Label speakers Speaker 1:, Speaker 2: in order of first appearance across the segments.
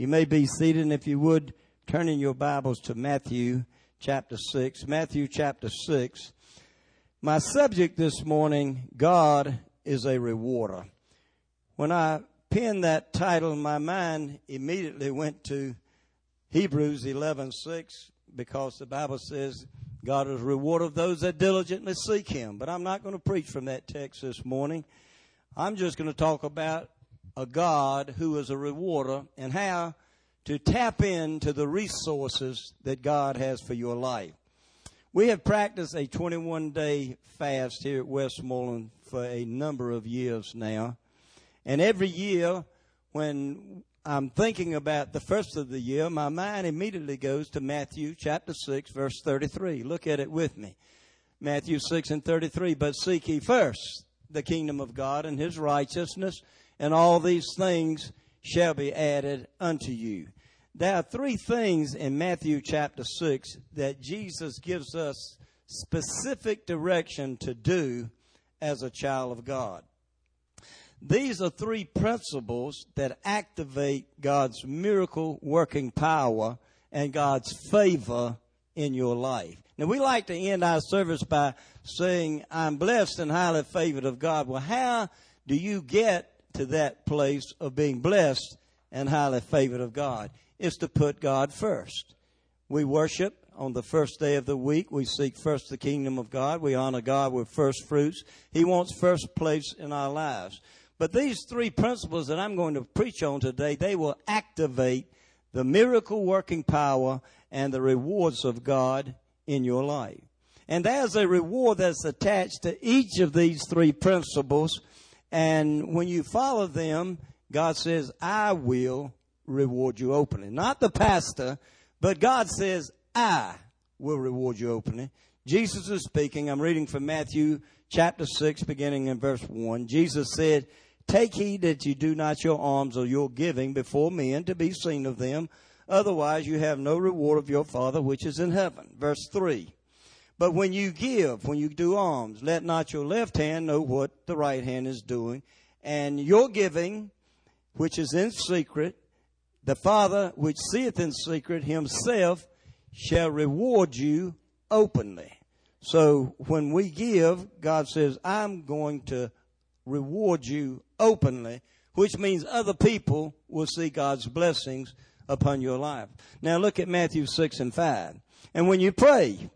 Speaker 1: You may be seated, and if you would, turn in your Bibles to Matthew chapter 6. Matthew chapter 6. My subject this morning, God is a rewarder. When I penned that title, my mind immediately went to Hebrews 11:6, because the Bible says God is a rewarder of those that diligently seek Him. But I'm not going to preach from that text this morning. I'm just going to talk about a God who is a rewarder and how to tap into the resources that God has for your life. We have practiced a 21-day fast here at Westmoreland for a number of years now. And every year when I'm thinking about the first of the year, my mind immediately goes to Matthew chapter 6, verse 33. Look at it with me. Matthew 6 and 33. But seek ye first the kingdom of God and His righteousness, and all these things shall be added unto you. There are three things in Matthew chapter 6 that Jesus gives us specific direction to do as a child of God. These are three principles that activate God's miracle working power and God's favor in your life. Now, we like to end our service by saying, I'm blessed and highly favored of God. Well, how do you get to that place of being blessed and highly favored of God? It's to put God first. We worship on the first day of the week. We seek first the kingdom of God. We honor God with first fruits. He wants first place in our lives. But these three principles that I'm going to preach on today, they will activate the miracle working power and the rewards of God in your life. And there's a reward that's attached to each of these three principles. And when you follow them, God says, I will reward you openly. Not the pastor, but God says, I will reward you openly. Jesus is speaking. I'm reading from Matthew chapter 6, beginning in verse 1. Jesus said, take heed that you do not your alms or your giving before men to be seen of them. Otherwise you have no reward of your Father which is in heaven. Verse 3. But when you give, when you do alms, let not your left hand know what the right hand is doing. And your giving, which is in secret, the Father which seeth in secret Himself shall reward you openly. So when we give, God says, I'm going to reward you openly, which means other people will see God's blessings upon your life. Now look at Matthew 6 and 5. And when you pray,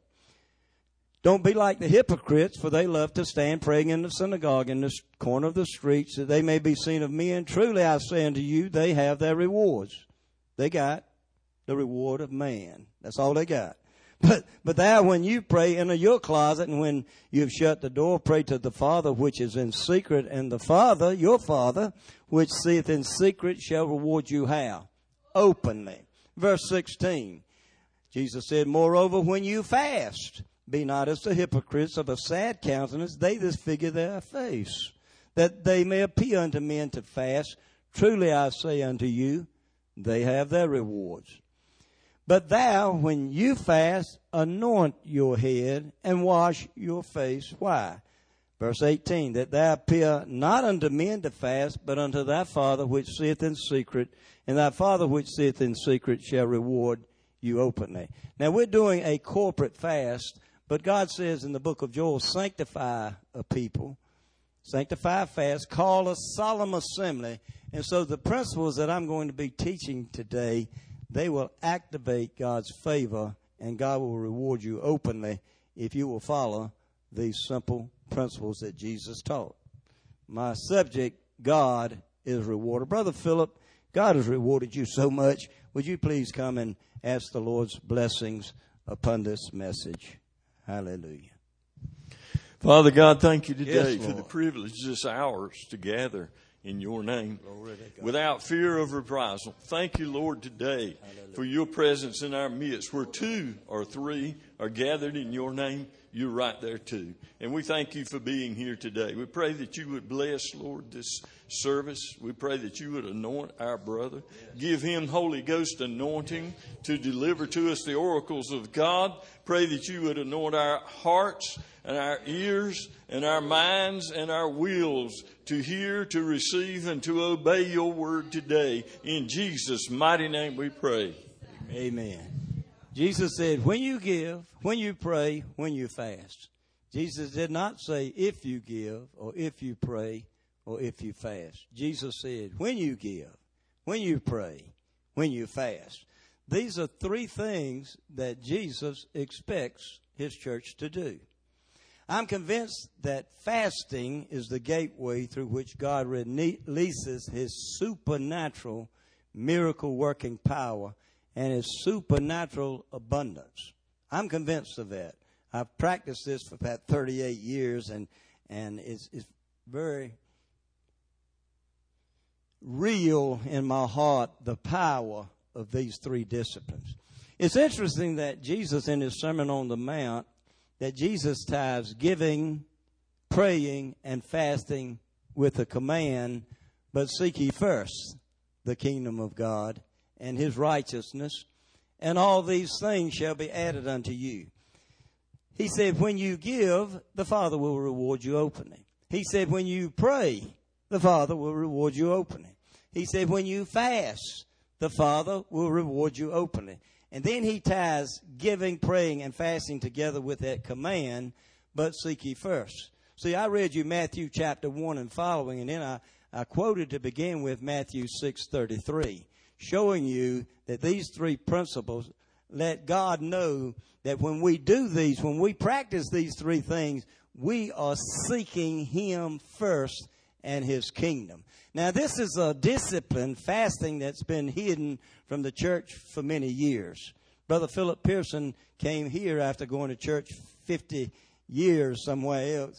Speaker 1: don't be like the hypocrites, for they love to stand praying in the synagogue in the corner of the streets, that they may be seen of men. Truly I say unto you, they have their rewards. They got the reward of man. That's all they got. But there, when you pray, enter your closet, and when you've shut the door, pray to the Father which is in secret, and the Father, your Father, which seeth in secret, shall reward you how? Openly. Verse 16. Jesus said, moreover, when you fast, be not as the hypocrites of a sad countenance, they disfigure their face, that they may appear unto men to fast. Truly I say unto you, they have their rewards. But thou, when you fast, anoint your head and wash your face. Why? Verse 18, that thou appear not unto men to fast, but unto thy Father which seeth in secret, and thy Father which seeth in secret shall reward you openly. Now we're doing a corporate fast, but God says in the book of Joel, sanctify a people, sanctify a fast, call a solemn assembly. And so the principles that I'm going to be teaching today, they will activate God's favor, and God will reward you openly if you will follow these simple principles that Jesus taught. My subject, God is rewarder. Brother Philip, God has rewarded you so much. Would you please come and ask the Lord's blessings upon this message? Hallelujah.
Speaker 2: Father God, thank you today for the privilege this hours to gather in your name without fear of reprisal. Thank you, Lord, today for your presence in our midst. Where two or three are gathered in your name, you're right there too. And we thank you for being here today. We pray that you would bless, Lord, this service. We pray that you would anoint our brother. Give him Holy Ghost anointing to deliver to us the oracles of God. Pray that you would anoint our hearts and our ears and our minds and our wills to hear, to receive, and to obey your word today. In Jesus' mighty name we pray.
Speaker 1: Amen. Jesus said, when you give, when you pray, when you fast. Jesus did not say if you give or if you pray or if you fast. Jesus said, when you give, when you pray, when you fast. These are three things that Jesus expects his church to do. I'm convinced that fasting is the gateway through which God releases his supernatural miracle-working power and his supernatural abundance. I'm convinced of that. I've practiced this for about 38 years, and it's very real in my heart, the power of these three disciplines. It's interesting that Jesus, in his Sermon on the Mount, that Jesus ties giving, praying, and fasting with a command, but seek ye first the kingdom of God and his righteousness, and all these things shall be added unto you. He said, when you give, the Father will reward you openly. He said, when you pray, the Father will reward you openly. He said, when you fast, the Father will reward you openly. And then he ties giving, praying, and fasting together with that command, but seek ye first. See, I read you Matthew chapter 1 and following, and then I quoted to begin with Matthew 6:33. Showing you that these three principles let God know that when we do these, when we practice these three things, we are seeking him first and his kingdom. Now, this is a discipline, fasting, that's been hidden from the church for many years. Brother Philip Pearson came here after going to church 50 years somewhere else,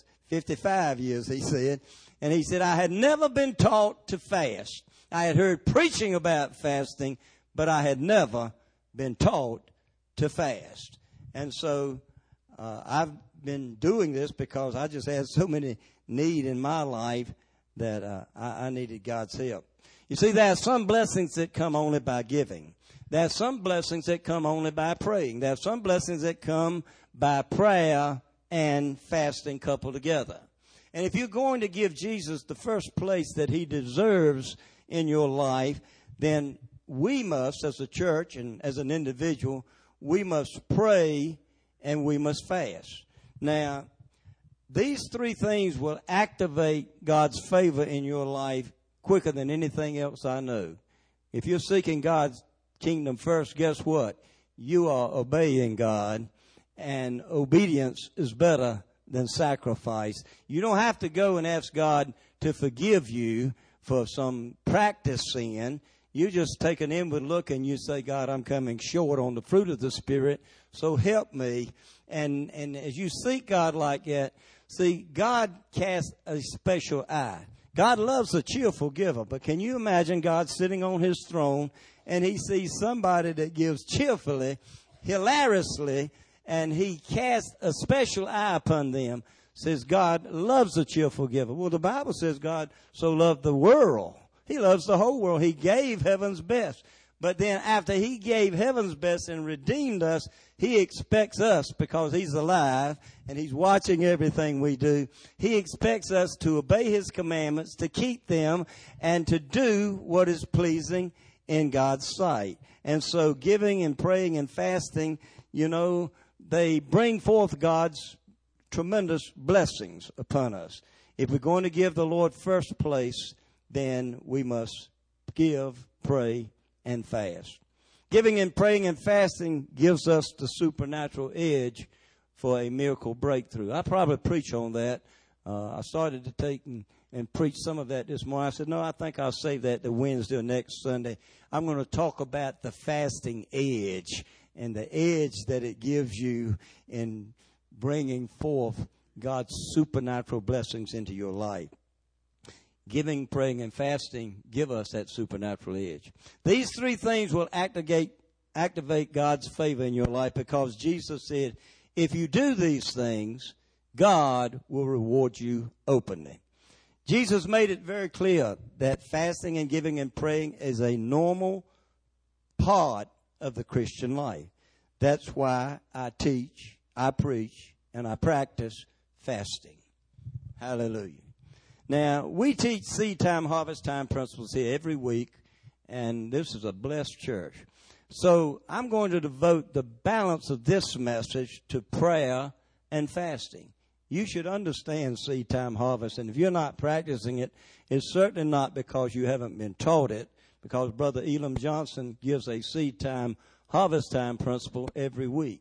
Speaker 1: 55 years, he said. And he said, I had never been taught to fast. I had heard preaching about fasting, but I had never been taught to fast. And so I've been doing this because I just had so many need in my life that I needed God's help. You see, there are some blessings that come only by giving. There are some blessings that come only by praying. There are some blessings that come by prayer and fasting coupled together. And if you're going to give Jesus the first place that he deserves in your life, then we must, as a church and as an individual, we must pray and we must fast. Now, these three things will activate God's favor in your life quicker than anything else I know. If you're seeking God's kingdom first, guess what? You are obeying God, and obedience is better than sacrifice. You don't have to go and ask God to forgive you for some practice sin. You just take an inward look and you say, God, I'm coming short on the fruit of the Spirit, so help me. And as you seek God like that, see, God casts a special eye. God loves a cheerful giver, but can you imagine God sitting on his throne and he sees somebody that gives cheerfully, hilariously, and he casts a special eye upon them? Says God loves a cheerful giver. Well, the Bible says God so loved the world. He loves the whole world. He gave heaven's best. But then after he gave heaven's best and redeemed us, he expects us, because he's alive and he's watching everything we do, he expects us to obey his commandments, to keep them, and to do what is pleasing in God's sight. And so giving and praying and fasting, you know, they bring forth God's tremendous blessings upon us. If we're going to give the Lord first place, then we must give, pray, and fast. Giving and praying and fasting gives us the supernatural edge for a miracle breakthrough. I probably preach on that. I started to take and preach some of that this morning. I said, no, I think I'll save that to Wednesday or next Sunday. I'm going to talk about the fasting edge and the edge that it gives you in bringing forth God's supernatural blessings into your life. Giving, praying, and fasting give us that supernatural edge. These three things will activate activate God's favor in your life, because Jesus said, if you do these things, God will reward you openly. Jesus made it very clear that fasting and giving and praying is a normal part of the Christian life. That's why I teach, I preach, and I practice fasting. Hallelujah. Now, we teach seed time, harvest time principles here every week, and this is a blessed church. So I'm going to devote the balance of this message to prayer and fasting. You should understand seed time, harvest, and if you're not practicing it, it's certainly not because you haven't been taught it, because Brother Elam Johnson gives a seed time, harvest time principle every week.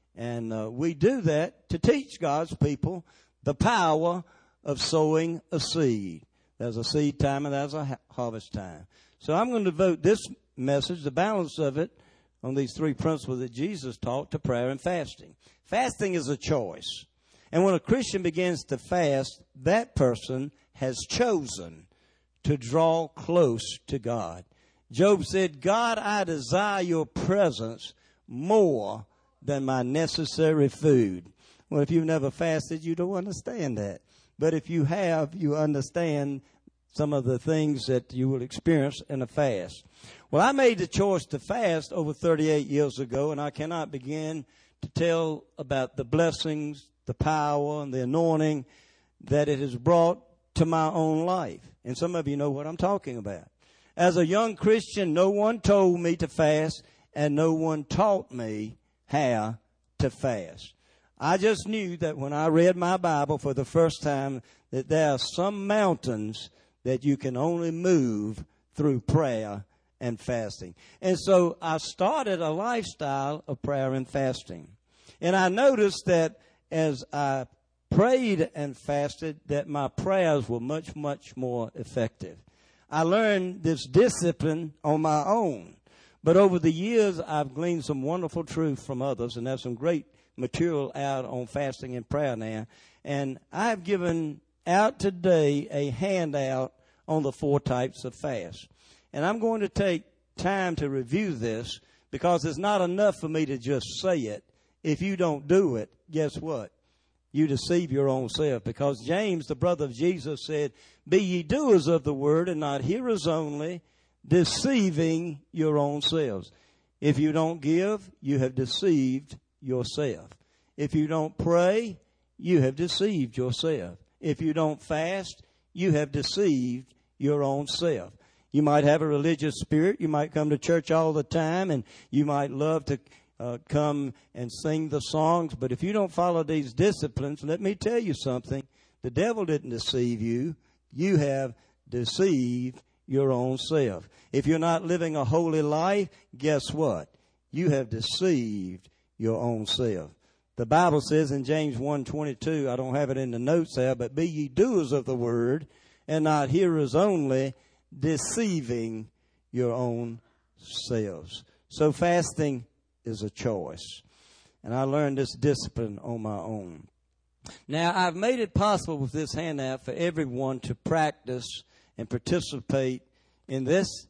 Speaker 1: And we do that to teach God's people the power of sowing a seed. There's a seed time and there's a harvest time. So I'm going to devote this message, the balance of it, on these three principles that Jesus taught, to prayer and fasting. Fasting is a choice. And when a Christian begins to fast, that person has chosen to draw close to God. Job said, God, I desire your presence more than my necessary food. Well, if you've never fasted, you don't understand that. But if you have, you understand some of the things that you will experience in a fast. Well, I made the choice to fast over 38 years ago, and I cannot begin to tell about the blessings, the power, and the anointing that it has brought to my own life. And some of you know what I'm talking about. As a young Christian, no one told me to fast, and no one taught me how to fast. I just knew that when I read my Bible for the first time, that there are some mountains that you can only move through prayer and fasting. And so I started a lifestyle of prayer and fasting. And I noticed that as I prayed and fasted, that my prayers were much, much more effective. I learned this discipline on my own. But over the years, I've gleaned some wonderful truth from others, and there's some great material out on fasting and prayer now. And I've given out today a handout on the 4 types of fast. And I'm going to take time to review this, because it's not enough for me to just say it. If you don't do it, guess what? You deceive your own self. Because James, the brother of Jesus, said, be ye doers of the word and not hearers only, deceiving your own selves. If you don't give, you have deceived yourself. If you don't pray, you have deceived yourself. If you don't fast, you have deceived your own self. You might have a religious spirit. You might come to church all the time, and you might love to come and sing the songs. But if you don't follow these disciplines, let me tell you something. The devil didn't deceive you. You have deceived your own self. If you're not living a holy life, guess what? You have deceived your own self. The Bible says in James 1:22, I don't have it in the notes there, but be ye doers of the word and not hearers only, deceiving your own selves. So fasting is a choice. And I learned this discipline on my own. Now, I've made it possible with this handout for everyone to practice and participate in this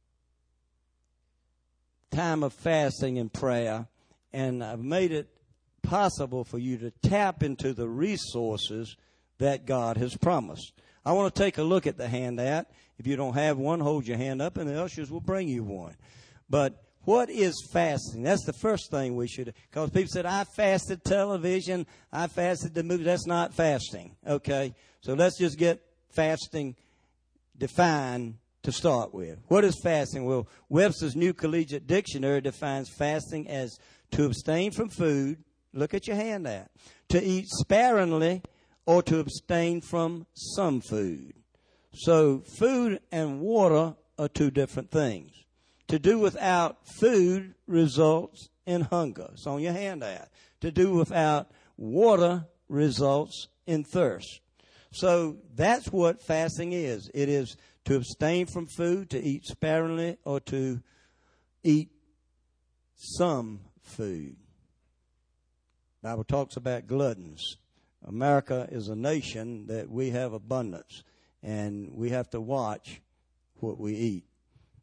Speaker 1: time of fasting and prayer. And I've made it possible for you to tap into the resources that God has promised. I want to take a look at the handout. If you don't have one, hold your hand up and the ushers will bring you one. But what is fasting? That's the first thing we should, because people said, I fasted television, I fasted the movie. That's not fasting, okay? So let's just get fasting defined to start with. What is fasting? Well, Webster's New Collegiate Dictionary defines fasting as to abstain from food. Look at your handout. To eat sparingly or to abstain from some food. So food and water are 2 different things. To do without food results in hunger. It's on your handout. To do without water results in thirst. So that's what fasting is. It is to abstain from food, to eat sparingly, or to eat some food. The Bible talks about gluttons. America is a nation that we have abundance, and we have to watch what we eat.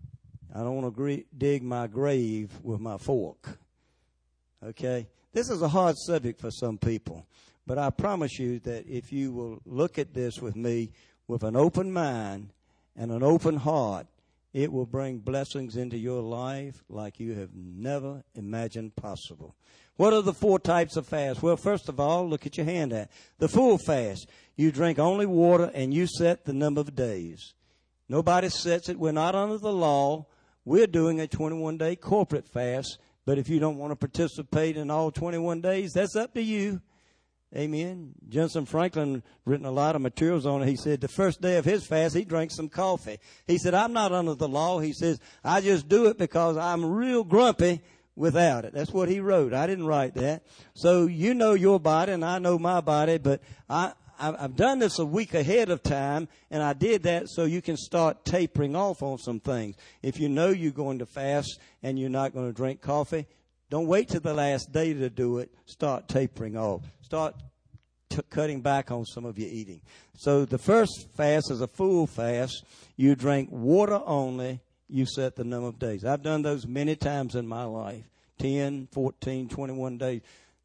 Speaker 1: I don't want to dig my grave with my fork. Okay? This is a hard subject for some people. But I promise you that if you will look at this with me with an open mind and an open heart, it will bring blessings into your life like you have never imagined possible. What are the 4 types of fast? Well, first of all, look at your hand at the full fast. You drink only water and you set the number of days. Nobody sets it. We're not under the law. We're doing a 21-day corporate fast. But if you don't want to participate in all 21 days, that's up to you. Amen. Jensen Franklin written a lot of materials on it. He said the first day of his fast, he drank some coffee. He said, I'm not under the law. He says, I just do it because I'm real grumpy without it. That's what he wrote. I didn't write that. So you know your body and I know my body, but I've done this a week ahead of time, and I did that so you can start tapering off on some things. If you know you're going to fast and you're not going to drink coffee, don't wait till the last day to do it. Start tapering off. Start cutting back on some of your eating. So the first fast is a full fast. You drink water only. You set the number of days. I've done those many times in my life, 10, 14, 21 days.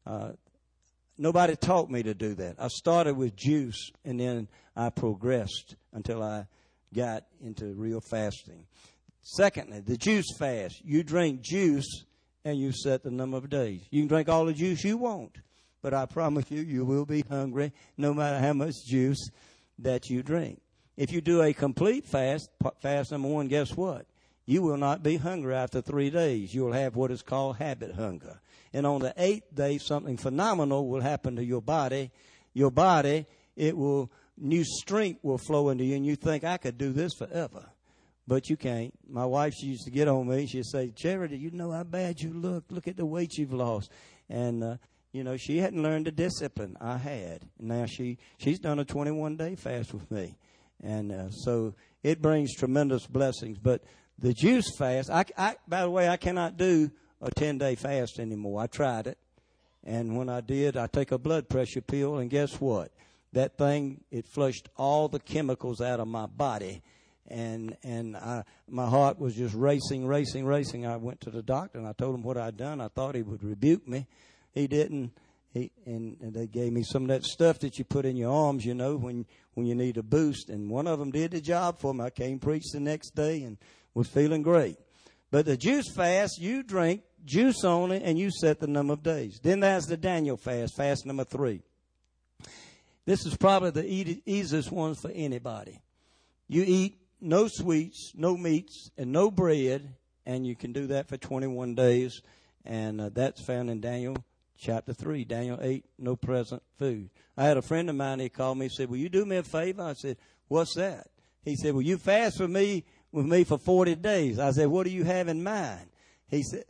Speaker 1: Nobody taught me to do that. I started with juice, and then I progressed until I got into real fasting. Secondly, the juice fast. You drink juice, and you set the number of days. You can drink all the juice you want, but I promise you, you will be hungry no matter how much juice that you drink. If you do a complete fast, fast number 1, guess what? You will not be hungry after 3 days. You will have what is called habit hunger. And on the 8th day, something phenomenal will happen to your body. Your body, new strength will flow into you, and you think, I could do this forever. But you can't. My wife, she used to get on me. She'd say, Charity, you know how bad you look. Look at the weight you've lost. And, she hadn't learned the discipline. I had. Now she's done a 21-day fast with me. And so it brings tremendous blessings. But the juice fast, by the way, I cannot do a 10-day fast anymore. I tried it. And when I did, I take a blood pressure pill. And guess what? That thing, it flushed all the chemicals out of my body. And my heart was just racing. I went to the doctor and I told him what I'd done. I thought he would rebuke me. He didn't. And they gave me some of that stuff that you put in your arms, when you need a boost. And one of them did the job for me. I came preach the next day and was feeling great. But the juice fast, you drink juice only and you set the number of days. Then there's the Daniel fast, fast number 3. This is probably the easiest one for anybody. You eat no sweets, no meats, and no bread, and you can do that for 21 days. And that's found in Daniel chapter 3, Daniel 8, no present food. I had a friend of mine, he called me, he said, will you do me a favor? I said, what's that? He said, will you fast with me for 40 days? I said, what do you have in mind? He said,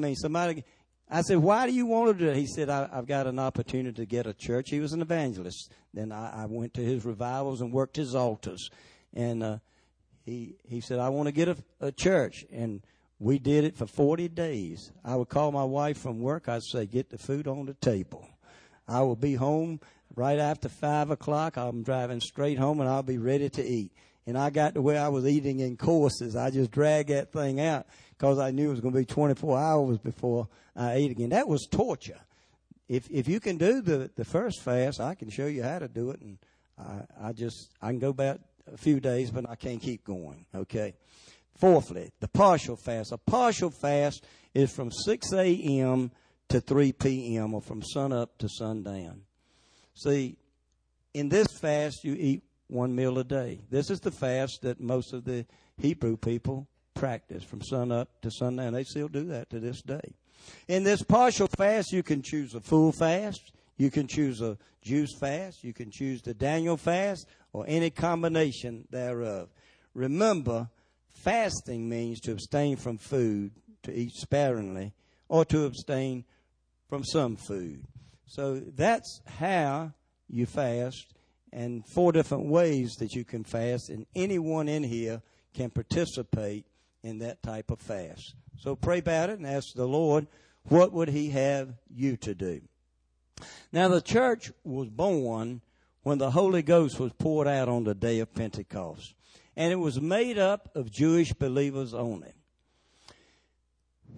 Speaker 1: I said, why do you want to do it? He said, I've got an opportunity to get a church. He was an evangelist. Then I went to his revivals and worked his altars. And he said, I want to get a church. And we did it for 40 days. I would call my wife from work. I'd say, get the food on the table. I will be home right after 5 o'clock. I'm driving straight home, and I'll be ready to eat. And I got to where I was eating in courses. I just dragged that thing out because I knew it was going to be 24 hours before I ate again. That was torture. If you can do the first fast, I can show you how to do it. And I can go back a few days, but I can't keep going. Okay. Fourthly, the partial fast. A partial fast is from 6 a.m. to 3 p.m. or from sunup to sundown. See, in this fast, you eat 1 meal a day. This is the fast that most of the Hebrew people practice from sunup to sundown. They still do that to this day. In this partial fast, you can choose a full fast. You can choose a juice fast. You can choose the Daniel fast or any combination thereof. Remember, fasting means to abstain from food, to eat sparingly, or to abstain from some food. So that's how you fast, and 4 different ways that you can fast, and anyone in here can participate in that type of fast. So pray about it and ask the Lord, what would he have you to do? Now, the church was born when the Holy Ghost was poured out on the day of Pentecost. And it was made up of Jewish believers only.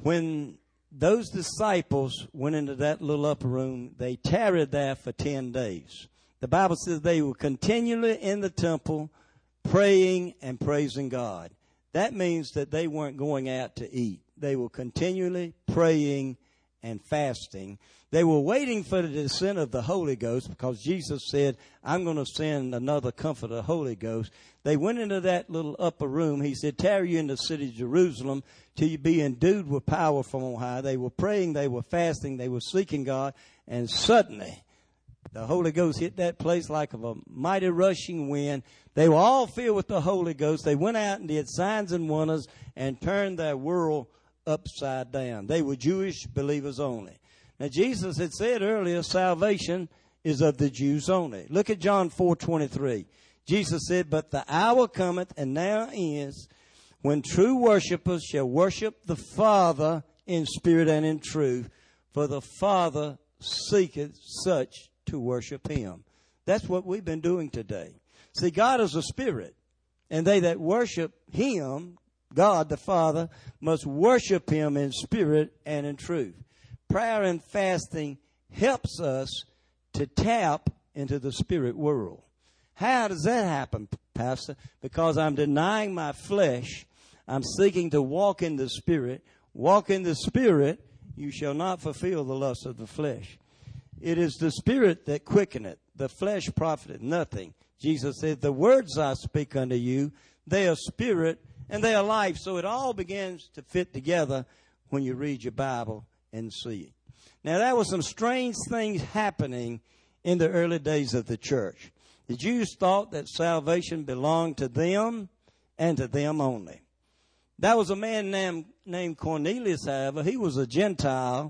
Speaker 1: When those disciples went into that little upper room, they tarried there for 10 days. The Bible says they were continually in the temple praying and praising God. That means that they weren't going out to eat. They were continually praying and fasting. They were waiting for the descent of the Holy Ghost because Jesus said, I'm going to send another comforter, the Holy Ghost. They went into that little upper room. He said, tarry you in the city of Jerusalem till you be endued with power from on high. They were praying, they were fasting, they were seeking God, and suddenly the Holy Ghost hit that place like of a mighty rushing wind. They were all filled with the Holy Ghost. They went out and did signs and wonders and turned their world upside down. They were Jewish believers only. Now, Jesus had said earlier, salvation is of the Jews only. Look at John 4:23. Jesus said, but the hour cometh, and now is, when true worshipers shall worship the Father in spirit and in truth, for the Father seeketh such to worship him. That's what we've been doing today. See, God is a spirit, and they that worship him, God the Father, must worship him in spirit and in truth. Prayer and fasting helps us to tap into the spirit world. How does that happen, Pastor? Because I'm denying my flesh. I'm seeking to walk in the Spirit. Walk in the Spirit, you shall not fulfill the lust of the flesh. It is the Spirit that quickeneth. The flesh profiteth nothing. Jesus said, the words I speak unto you, they are spirit and they are life. So it all begins to fit together when you read your Bible and see it. Now, there were some strange things happening in the early days of the church. The Jews thought that salvation belonged to them and to them only. There was a man named Cornelius, however. He was a Gentile.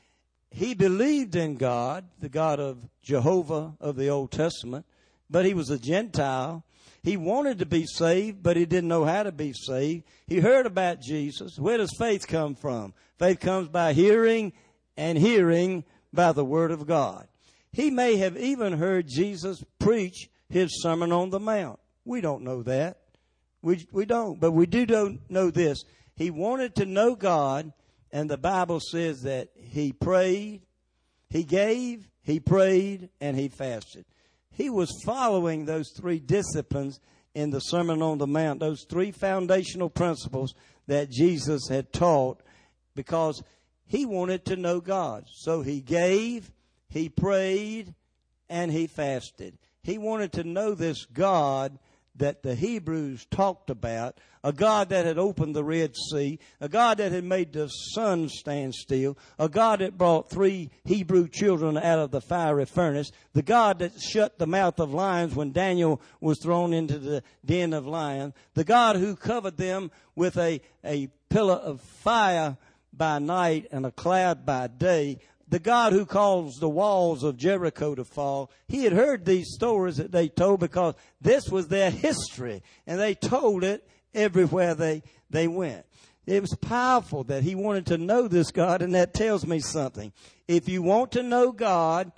Speaker 1: He believed in God, the God of Jehovah of the Old Testament, but he was a Gentile. He wanted to be saved, but he didn't know how to be saved. He heard about Jesus. Where does faith come from? Faith comes by hearing, and hearing by the Word of God. He may have even heard Jesus preach his Sermon on the Mount. We don't know that. We don't. But we do know this. He wanted to know God, and the Bible says that he prayed, he gave, he prayed, and he fasted. He was following those three disciplines in the Sermon on the Mount, those three foundational principles that Jesus had taught, because he wanted to know God. So he gave, he prayed, and he fasted. He wanted to know this God that the Hebrews talked about, a God that had opened the Red Sea, a God that had made the sun stand still, a God that brought 3 Hebrew children out of the fiery furnace, the God that shut the mouth of lions when Daniel was thrown into the den of lions, the God who covered them with a pillar of fire by night and a cloud by day, the God who caused the walls of Jericho to fall. He had heard these stories that they told because this was their history, and they told it everywhere they went. It was powerful that he wanted to know this God, and that tells me something. If you want to know God,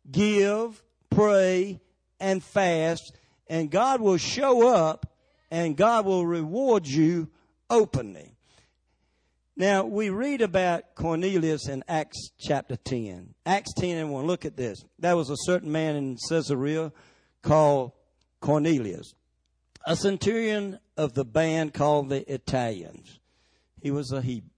Speaker 1: give, pray, and fast, and God will show up, and God will reward you openly. Now, we read about Cornelius in Acts chapter 10. Acts 10 and 1. Look at this. There was a certain man in Caesarea called Cornelius, a centurion of the band called the Italians. He was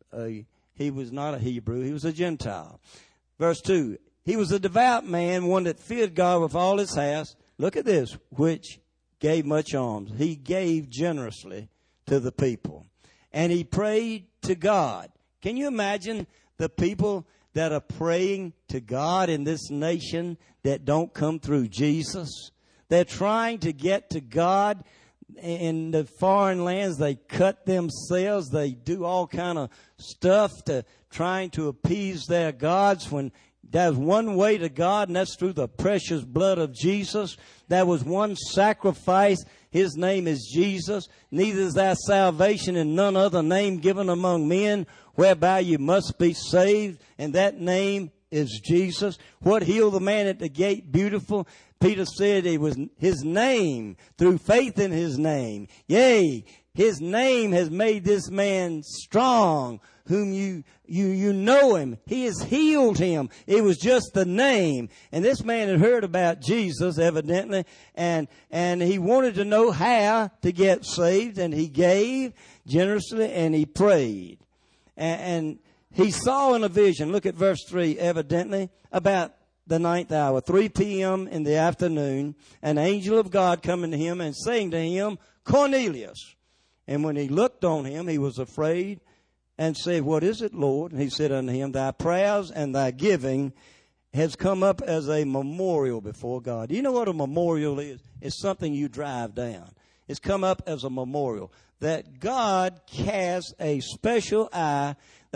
Speaker 1: he was not a Hebrew. He was a Gentile. Verse 2. He was a devout man, one that feared God with all his house. Look at this. Which gave much alms. He gave generously to the people. And he prayed to God. Can you imagine the people that are praying to God in this nation that don't come through Jesus? They're trying to get to God in the foreign lands. They cut themselves. They do all kind of stuff to trying to appease their gods when there's one way to God, and that's through the precious blood of Jesus. There was one sacrifice. His name is Jesus. Neither is there salvation in none other name given among men whereby you must be saved, and that name is Jesus. What healed the man at the gate beautiful? Peter said it was his name, through faith in his name. Yea, His name has made this man strong, whom you know him. He has healed him. It was just the name. And this man had heard about Jesus, evidently, and he wanted to know how to get saved, and he gave generously, and he prayed. And he saw in a vision, look at verse 3, evidently, about the 9th hour, 3 p.m. in the afternoon, an angel of God coming to him and saying to him, Cornelius. And when he looked on him, he was afraid and said, What is it, Lord? And he said unto him, Thy prayers and thy giving has come up as a memorial before God. Do you know what a memorial is? It's something you drive down. It's come up as a memorial. That God casts a special eye.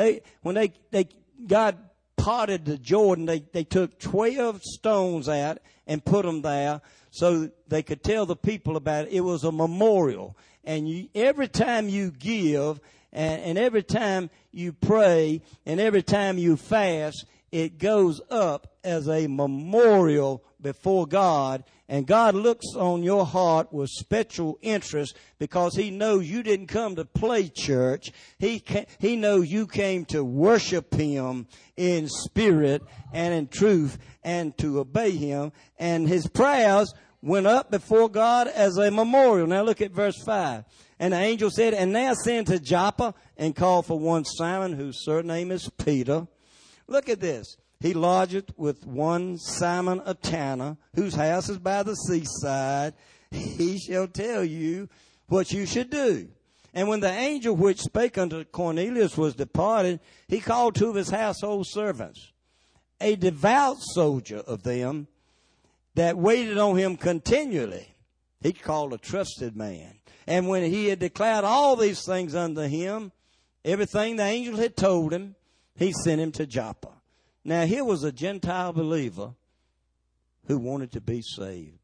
Speaker 1: God parted the Jordan, they took 12 stones out and put them there so they could tell the people about it. It was a memorial. And every time you give and every time you pray and every time you fast, it goes up as a memorial before God. And God looks on your heart with special interest because He knows you didn't come to play church. He knows you came to worship Him in spirit and in truth and to obey Him. And his prayers went up before God as a memorial. Now look at verse 5. And the angel said, And now send to Joppa and call for one Simon, whose surname is Peter. Look at this. He lodgeth with one Simon a tanner, whose house is by the seaside. He shall tell you what you should do. And when the angel which spake unto Cornelius was departed, he called two of his household servants, a devout soldier of them, that waited on him continually. He called a trusted man. And when he had declared all these things unto him, everything the angel had told him, he sent him to Joppa. Now, here was a Gentile believer who wanted to be saved.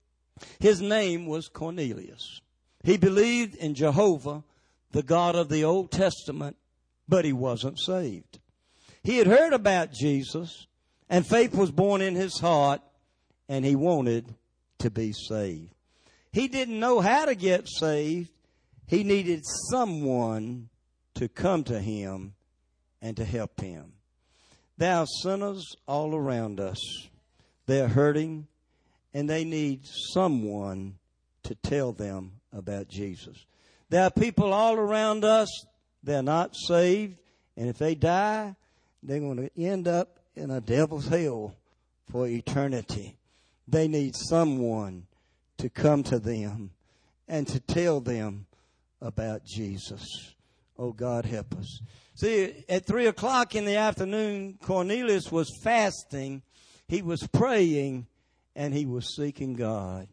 Speaker 1: His name was Cornelius. He believed in Jehovah, the God of the Old Testament, but he wasn't saved. He had heard about Jesus, and faith was born in his heart, and he wanted to be saved. He didn't know how to get saved. He needed someone to come to him and to help him. There are sinners all around us. They're hurting, and they need someone to tell them about Jesus. There are people all around us, they're not saved, and if they die, they're going to end up in a devil's hell for eternity. They need someone to come to them and to tell them about Jesus. Oh, God, help us. See, at 3 o'clock in the afternoon, Cornelius was fasting, he was praying, and he was seeking God.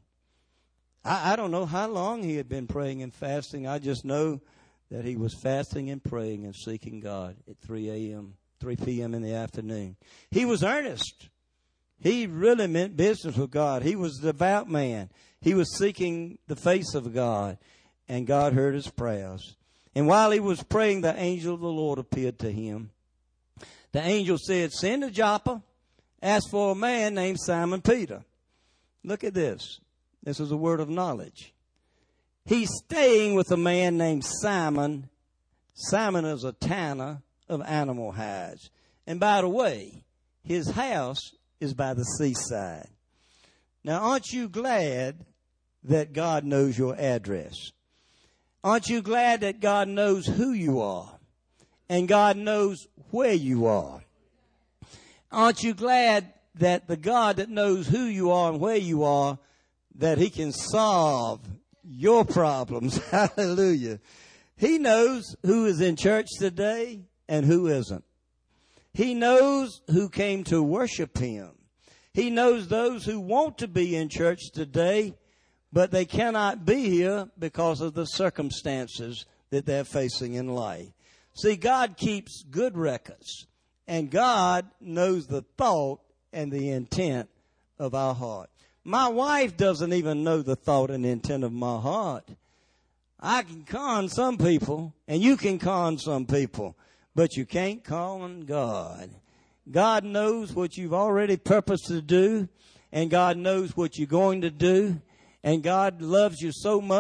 Speaker 1: I don't know how long he had been praying and fasting. I just know that he was fasting and praying and seeking God at 3 p.m. in the afternoon. He was earnest. He really meant business with God. He was a devout man. He was seeking the face of God, and God heard his prayers. And while he was praying, the angel of the Lord appeared to him. The angel said, Send to Joppa, ask for a man named Simon Peter. Look at this. This is a word of knowledge. He's staying with a man named Simon. Simon is a tanner of animal hides. And by the way, his house is by the seaside. Now, aren't you glad that God knows your address? Aren't you glad that God knows who you are? And God knows where you are? Aren't you glad that the God that knows who you are and where you are, that he can solve your problems? Hallelujah. He knows who is in church today and who isn't. He knows who came to worship him. He knows those who want to be in church today, but they cannot be here because of the circumstances that they're facing in life. See, God keeps good records, and God knows the thought and the intent of our heart. My wife doesn't even know the thought and intent of my heart. I can con some people, and you can con some people, but you can't con God. God knows what you've already purposed to do, and God knows what you're going to do, and God loves you so much,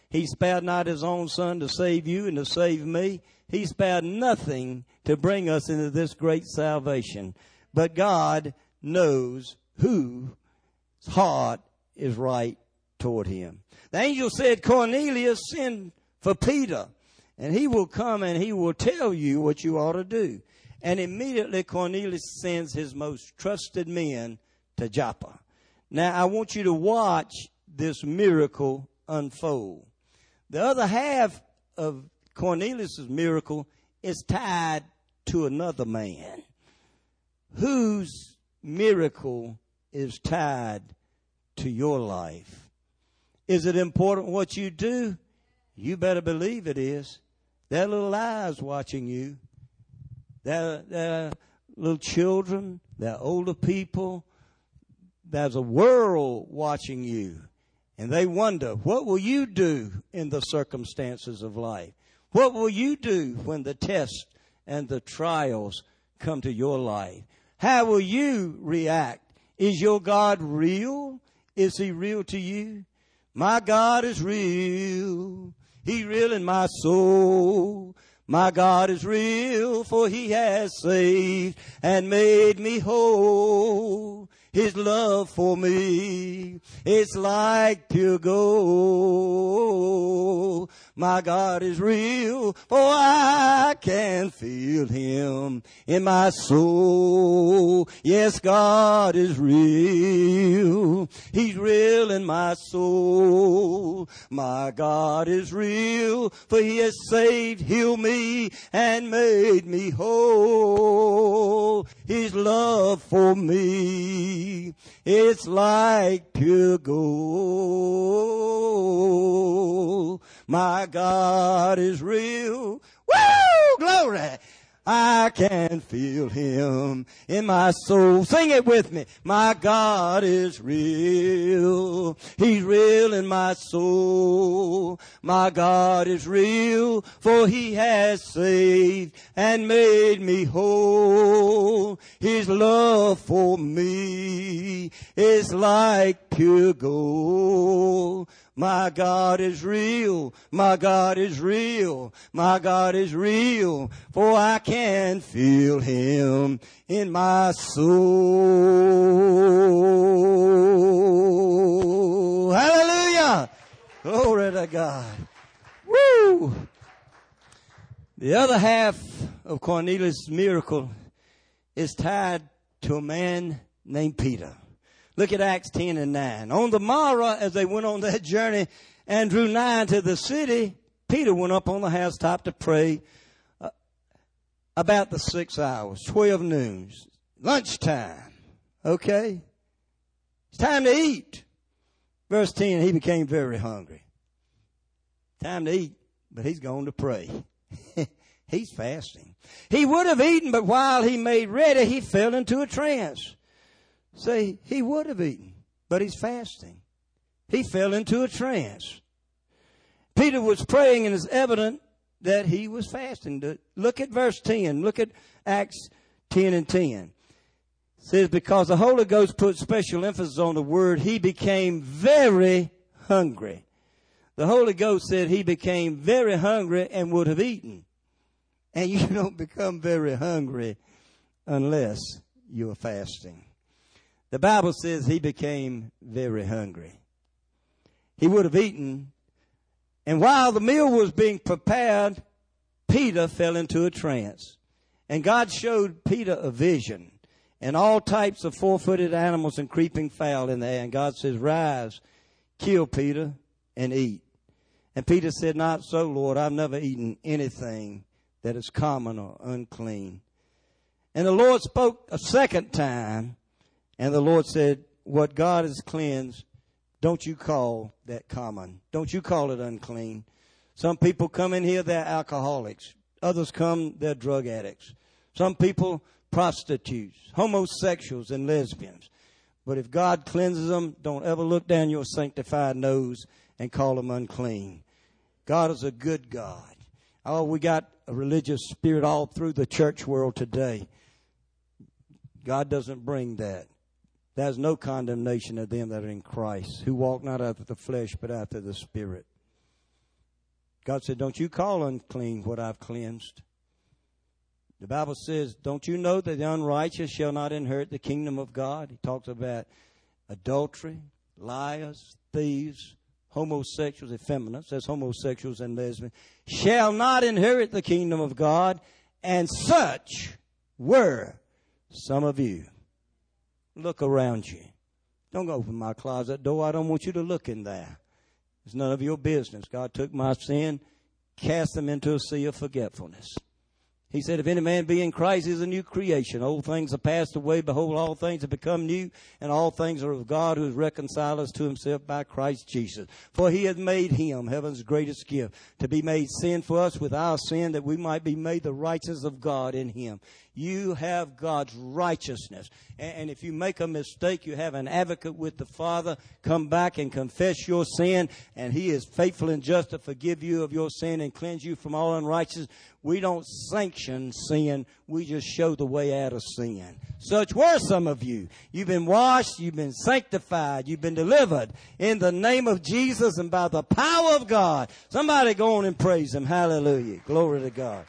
Speaker 1: He spared not his own son to save you and to save me. He spared nothing to bring us into this great salvation. But God knows whose heart is right toward him. The angel said, Cornelius, send for Peter, and he will come and he will tell you what you ought to do. And immediately Cornelius sends his most trusted men to Joppa. Now, I want you to watch this miracle unfold. The other half of Cornelius' miracle is tied to another man whose miracle is tied to your life. Is it important what you do? You better believe it is. There are little eyes watching you. There are little children. There are older people. There's a world watching you. And they wonder, what will you do in the circumstances of life? What will you do when the tests and the trials come to your life? How will you react? Is your God real? Is he real to you? My God is real. He's real in my soul. My God is real, for he has saved and made me whole. His love for me is like pure gold. My God is real, for I can feel him in my soul. Yes, God is real. He's real in my soul. My God is real, for he has saved, healed me, and made me whole. His love for me, it's like pure gold. My God is real. Woo! Glory! I can feel him in my soul. Sing it with me. My God is real. He's real in my soul. My God is real, for he has saved and made me whole. His love for me is like pure gold. My God is real. My God is real. My God is real. For I can feel him in my soul. Hallelujah. Glory to God. Woo. The other half of Cornelius' miracle is tied to a man named Peter. Look at Acts 10 and 9. On the morrow, as they went on that journey and drew nigh to the city, Peter went up on the housetop to pray about the 6 hours, 12 noon, lunchtime. Okay? It's time to eat. Verse 10, he became very hungry. Time to eat, but he's going to pray. He's fasting. He would have eaten, but while he made ready, he fell into a trance. Say, he would have eaten, but he's fasting. He fell into a trance. Peter was praying, and it's evident that he was fasting. Look at verse 10. Look at Acts 10 and 10. It says, because the Holy Ghost put special emphasis on the word, he became very hungry. The Holy Ghost said he became very hungry and would have eaten. And you don't become very hungry unless you are fasting. The Bible says he became very hungry. He would have eaten. And while the meal was being prepared, Peter fell into a trance. And God showed Peter a vision and all types of four-footed animals and creeping fowl in the air. And God says, rise, kill Peter, and eat. And Peter said, not so, Lord. I've never eaten anything that is common or unclean. And the Lord spoke a second time. And the Lord said, what God has cleansed, don't you call that common. Don't you call it unclean. Some people come in here, they're alcoholics. Others come, they're drug addicts. Some people, prostitutes, homosexuals, and lesbians. But if God cleanses them, don't ever look down your sanctified nose and call them unclean. God is a good God. Oh, we got a religious spirit all through the church world today. God doesn't bring that. There's no condemnation of them that are in Christ, who walk not after the flesh, but after the Spirit. God said, don't you call unclean what I've cleansed. The Bible says, don't you know that the unrighteous shall not inherit the kingdom of God? He talks about adultery, liars, thieves, homosexuals, effeminates, that's homosexuals and lesbians, shall not inherit the kingdom of God, and such were some of you. Look around you. Don't go open my closet door. I don't want you to look in there. It's none of your business. God took my sin, cast them into a sea of forgetfulness. He said, if any man be in Christ, he is a new creation. Old things are passed away. Behold, all things have become new, and all things are of God, who has reconciled us to himself by Christ Jesus. For he hath made him, heaven's greatest gift, to be made sin for us with our sin, that we might be made the righteousness of God in him. You have God's righteousness. And if you make a mistake, you have an advocate with the Father. Come back and confess your sin, and he is faithful and just to forgive you of your sin and cleanse you from all unrighteousness. We don't sanction sin. We just show the way out of sin. Such were some of you. You've been washed. You've been sanctified. You've been delivered in the name of Jesus and by the power of God. Somebody go on and praise him. Hallelujah. Glory to God.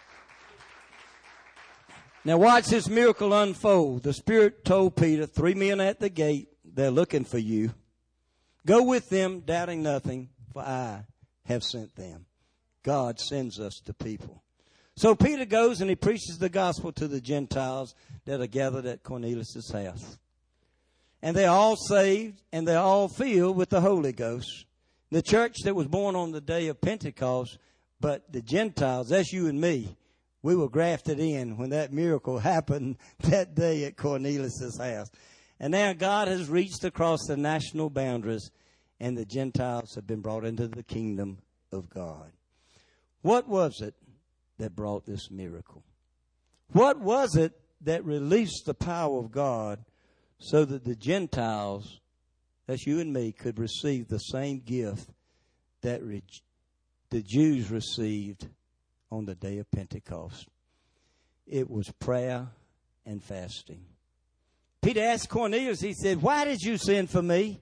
Speaker 1: Now watch this miracle unfold. The Spirit told Peter, 3 men at the gate, they're looking for you. Go with them, doubting nothing, for I have sent them. God sends us to people. So Peter goes and he preaches the gospel to the Gentiles that are gathered at Cornelius' house. And they're all saved and they're all filled with the Holy Ghost. The church that was born on the day of Pentecost, but the Gentiles, that's you and me. We were grafted in when that miracle happened that day at Cornelius' house. And now God has reached across the national boundaries, and the Gentiles have been brought into the kingdom of God. What was it that brought this miracle? What was it that released the power of God so that the Gentiles, that's you and me, could receive the same gift that the Jews received on the day of Pentecost? It was prayer and fasting. Peter asked Cornelius, he said, why did you send for me?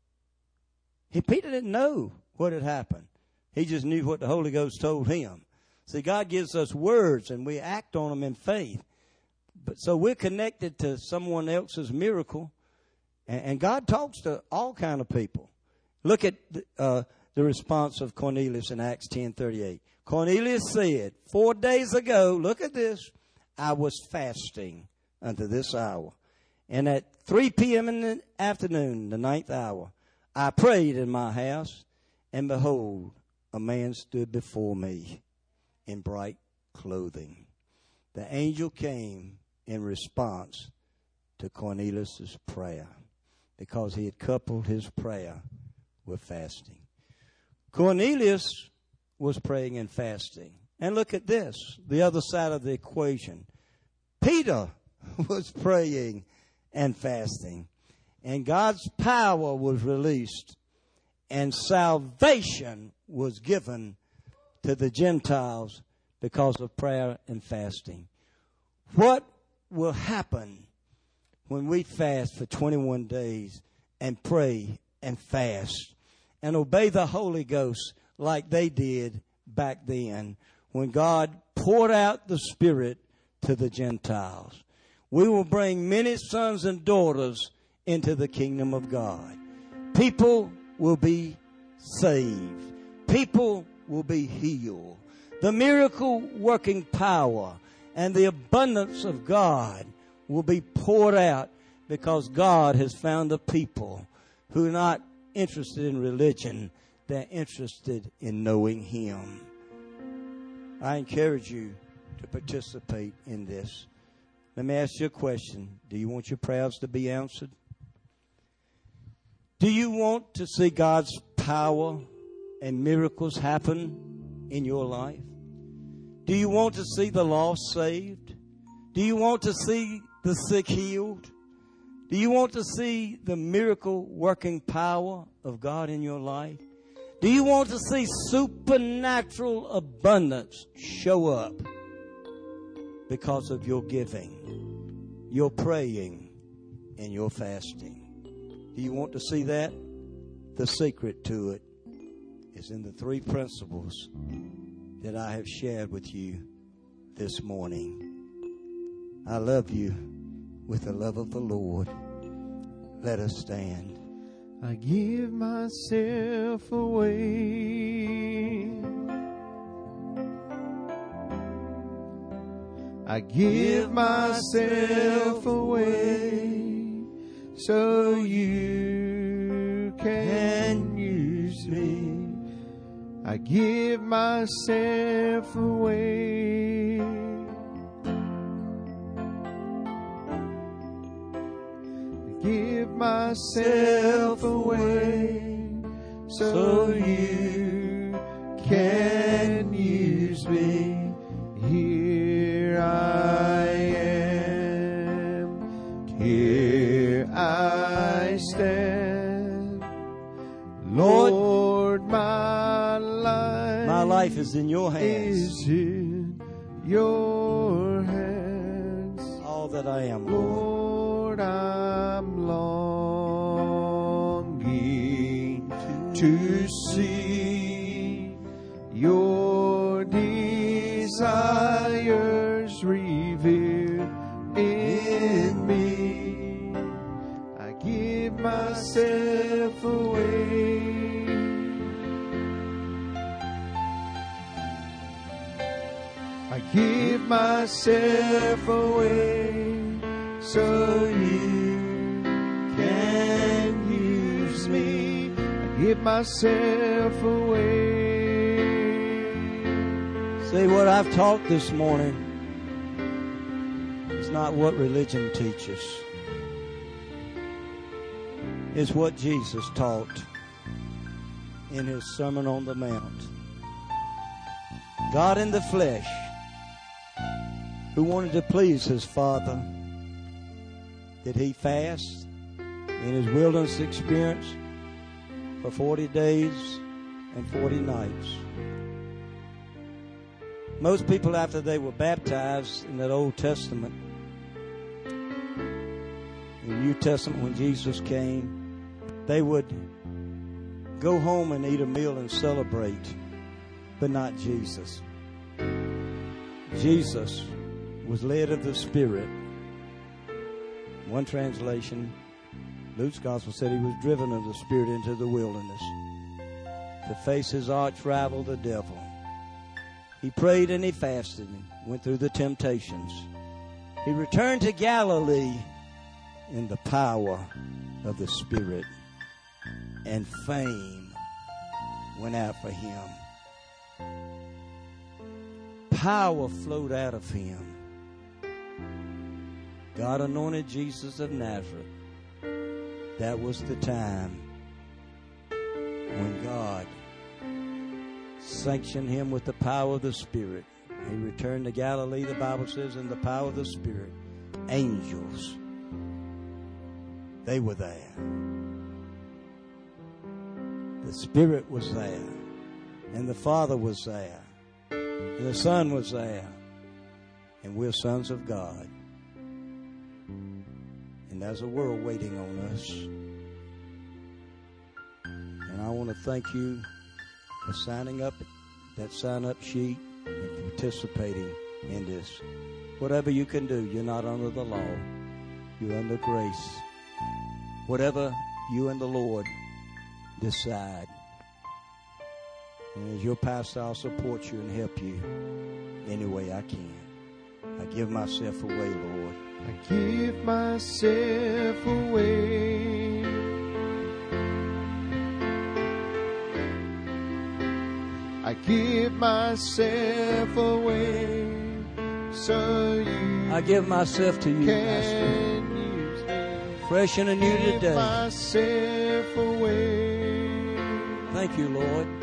Speaker 1: Peter didn't know what had happened. He just knew what the Holy Ghost told him. See, God gives us words and we act on them in faith. But so we're connected to someone else's miracle, and God talks to all kind of people. Look at the response of Cornelius in Acts 10:38. Cornelius said, 4 days ago, look at this, I was fasting unto this hour. And at 3 p.m. in the afternoon, the 9th hour, I prayed in my house, and behold, a man stood before me in bright clothing. The angel came in response to Cornelius' prayer because he had coupled his prayer with fasting. Cornelius was praying and fasting. And look at this, the other side of the equation. Peter was praying and fasting. And God's power was released. And salvation was given to the Gentiles because of prayer and fasting. What will happen when we fast for 21 days and pray and fast and obey the Holy Ghost like they did back then when God poured out the Spirit to the Gentiles? We will bring many sons and daughters into the kingdom of God. People will be saved. People will be healed. The miracle working power and the abundance of God will be poured out because God has found a people who are not interested in religion. They're interested in knowing Him. I encourage you to participate in this. Let me ask you a question. Do you want your prayers to be answered? Do you want to see God's power and miracles happen in your life? Do you want to see the lost saved? Do you want to see the sick healed? Do you want to see the miracle working power of God in your life? Do you want to see supernatural abundance show up because of your giving, your praying, and your fasting? Do you want to see that? The secret to it is in the 3 principles that I have shared with you this morning. I love you with the love of the Lord. Let us stand.
Speaker 3: I give myself away. I give myself away so you can use me. I give myself away. I give myself away so you can use me. Here I am, here I stand. Lord, my
Speaker 1: life is in your hands.
Speaker 3: Is in your hands.
Speaker 1: All that I am, Lord,
Speaker 3: I'm longing to see your desires revealed in me. I give myself away. I give myself away so you can use me. I give myself away.
Speaker 1: See, what I've taught this morning is not what religion teaches. It's what Jesus taught in his Sermon on the Mount. God in the flesh, who wanted to please his Father, did he fast in his wilderness experience for 40 days and 40 nights. Most people, after they were baptized in that Old Testament, in the New Testament when Jesus came, they would go home and eat a meal and celebrate, but not Jesus. Jesus was led of the Spirit. One translation, Luke's Gospel, said he was driven of the Spirit into the wilderness to face his arch rival, the devil. He prayed and he fasted and went through the temptations. He returned to Galilee in the power of the Spirit, and fame went out for him. Power flowed out of him. God anointed Jesus of Nazareth. That was the time when God sanctioned him with the power of the Spirit. He returned to Galilee, the Bible says, in the power of the Spirit. Angels, they were there. The Spirit was there, and the Father was there, and the Son was there, and we're sons of God. And there's a world waiting on us. And I want to thank you for signing up that sign-up sheet and participating in this. Whatever you can do, you're not under the law. You're under grace. Whatever you and the Lord decide. And as your pastor, I'll support you and help you any way I can. I give myself away, Lord.
Speaker 3: I give myself away. I give myself away so you
Speaker 1: I give myself to you, Master.
Speaker 3: can use me.
Speaker 1: Fresh and anew
Speaker 3: Give
Speaker 1: today.
Speaker 3: myself away.
Speaker 1: Thank you, Lord.